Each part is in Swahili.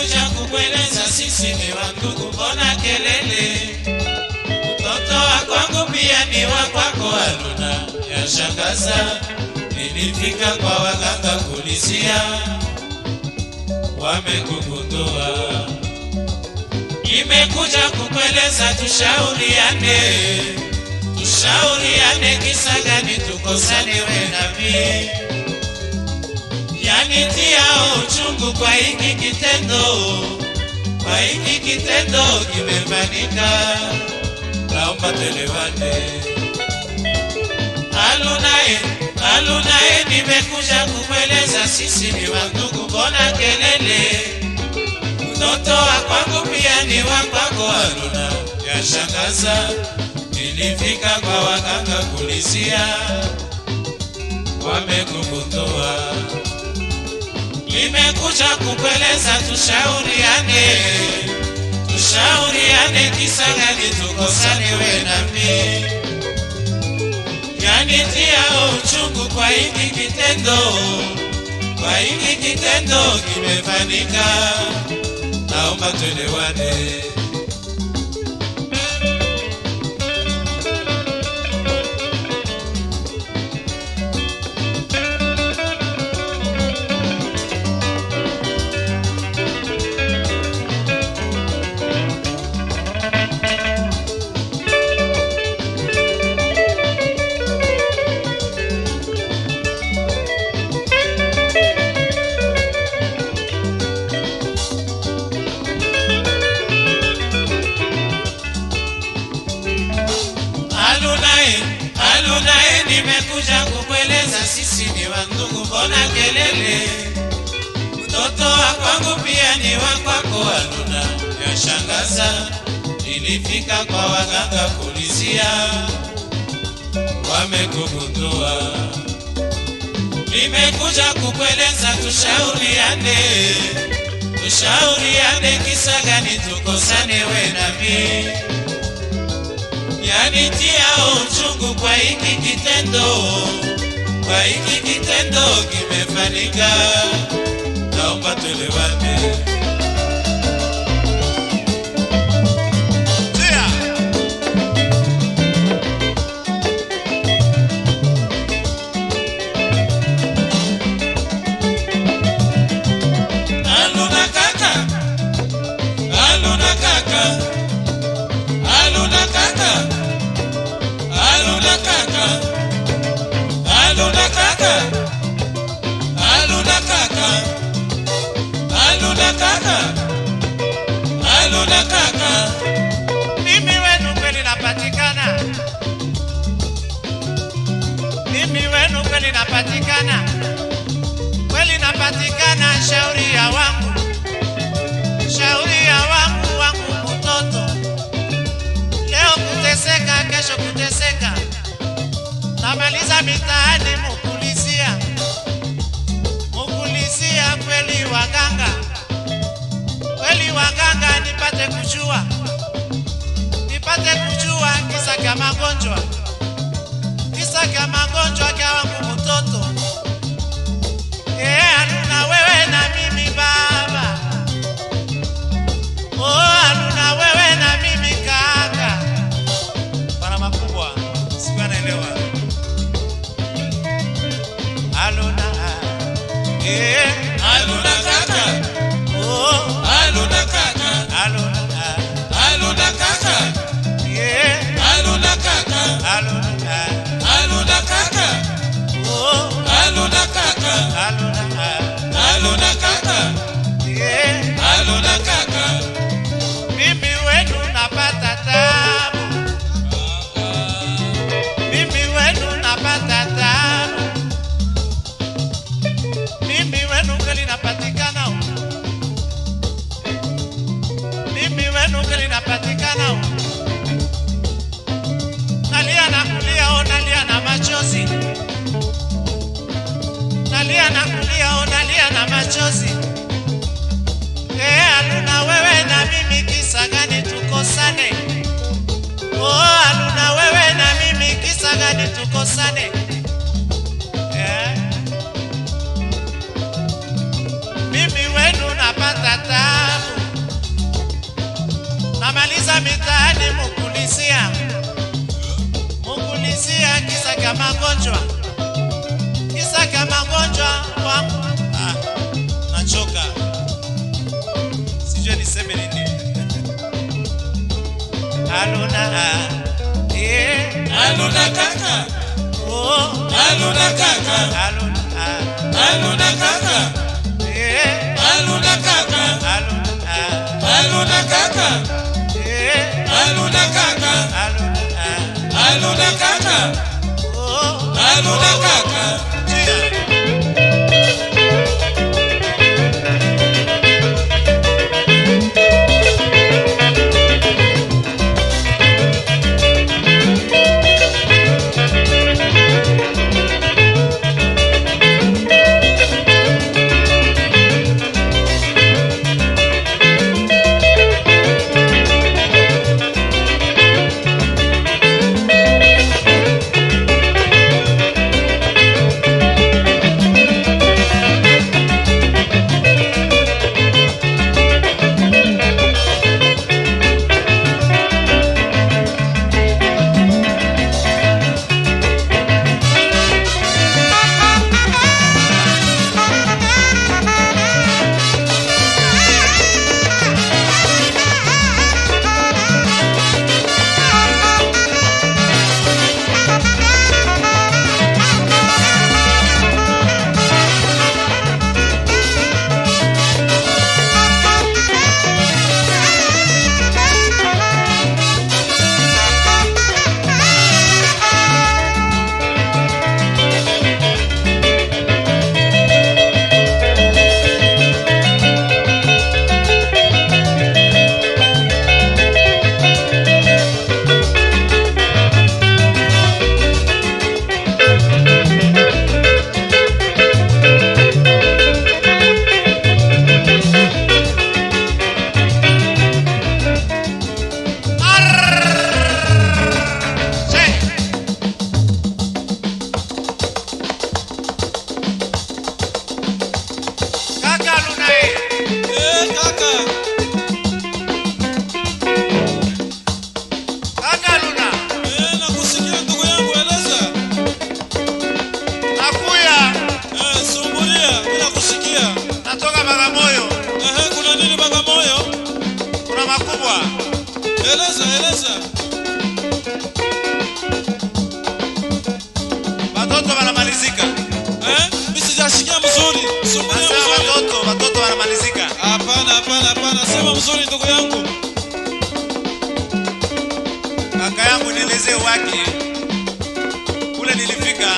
nimekuja kukueleza sisi ni wandugu, mbona kelele? Mtoto wa kwangu pia ni wa kwako Haruna, yashangaza. Nilifika kwa waganga kulizia, wamekugundua. Nimekuja kukueleza tushauriane kisa gani tukosane we na mimi. Yanitia uchungu kwa hiki kitendo kimefanyika, naomba tuelewane. Harunae, nimekuja kukueleza sisi ni wandugu, mbona kelele? Mtoto wa kwangu pia ni wa kwako Haruna, yashangaza. Nilifika kwa waganga kulizia, wamekugundua. Nimekuja kukueleza tushauriane kisa gani tukosane we na mimi. Yanitia uchungu kwa hiki kitendo kimefanyika, naomba tuelewane. Harunae, nimekuja kukueleza sisi ni wandugu, mbona kelele? Mtoto wa kwangu pia ni wa kwako Haruna, yashangaza. Nilifika kwa waganga kulizia, wamekugundua. Nimekuja kukueleza tushauriane kisa gani tukosane we na mimi. Yanitia uchungu kwa hiki kitendo kimefanyika, naomba tuelewane. Haruna kaka, mimi wenu kweli napatikana, kweli napatikana. Shauri ya wangu mtoto, leo kuteseka, kesho kuteseka. Namaliza mitaani mukulizia kweli waganga, nipate kujua kisa kya magonjwa kya wangu mtoto. Haruna wewe na mimi baba, Haruna wewe na mimi kaka. Bana makubwa, sikuwa naelewa. Haruna kaka, Haruna kaka, Haruna kaka, Haruna kaka, Haruna kaka, Haruna kaka, Haruna kaka, Haruna kaka. Mimi wenu napata tabu, mimi wenu kweli napatikana, nalia na kulia, nalia na machozi, nalia na machozi. Haruna wewe na mimi kisa gani tukosane? Haruna wewe na mimi kisa gani tukosane? Mimi wenu napata tabu, kya magonjwa, kisa kya magonjwa wangu. Nachoka, sijui niseme nini. Aluna, Aluna kaka, oh, aluna kaka, aluna, aluna kaka, aluna kaka, aluna, aluna kaka, aluna kaka, aluna kaka, oh, aluna kaka. Eleza. Watoto wanamalizika. Mimi sijasikia mzuri. Watoto wanamalizika. Hapana. Sema mzuri ndugu yangu. Kaka yangu nielezee wake. Kule nilifika.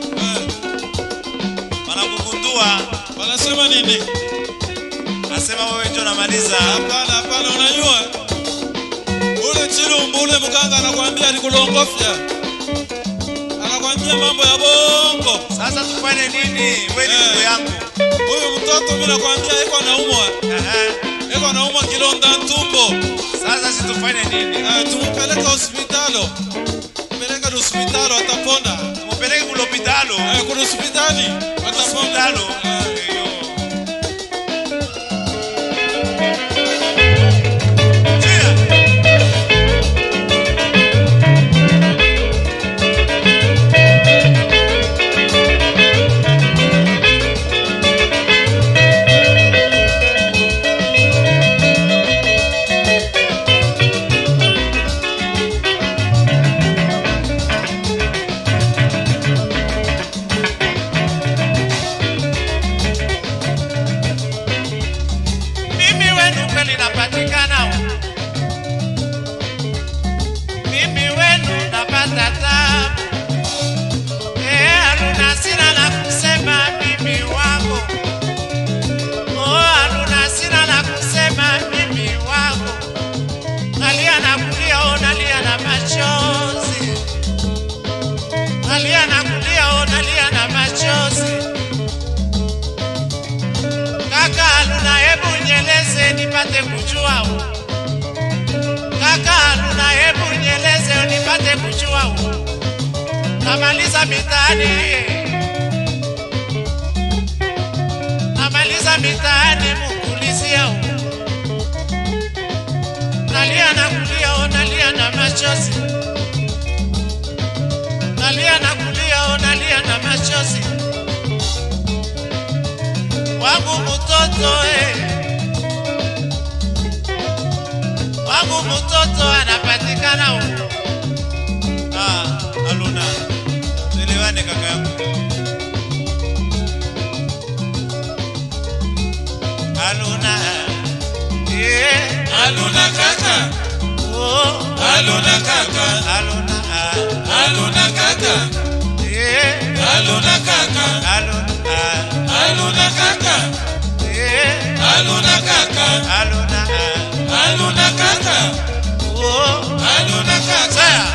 Wanakugundua. Wanasema nini? Nasema wewe ndio unamaliza. Hapana, unajua? Ule Chilumbu ule mganga anakuambia alikulongofya. Anakuambia mambo ya bongo. Sasa tufanye nini? Wewe ni ndugu yangu. Huyu mtoto mimi nakwambia yuko anaumwa. Yuko anaumwa kilonda tumbo. Sasa si tufanye nini? Tumpeleke hospitali. Mpeleke hospitali atapona. Mpeleke kule hospitali. Kule hospitali atapona. Nalia na machozi. Kaka Aluna, hebu nieleze nipate kujua. Kaka Aluna, hebu nieleze nipate kujua. Namaliza mitaani mukulizia. Nalia na machozi. Nalia na kulia. leo nalia na machozi. Wangu mtoto wangu mtoto anapatikana huko. Aluna, tuelewane kaka yangu. Aluna, Aluna kaka. Aluna kaka. Aluna, Aluna kaka. Aluna kaka. Aluna, Aluna kaka. Aluna kaka. Aluna, Aluna kaka. Aluna kaka.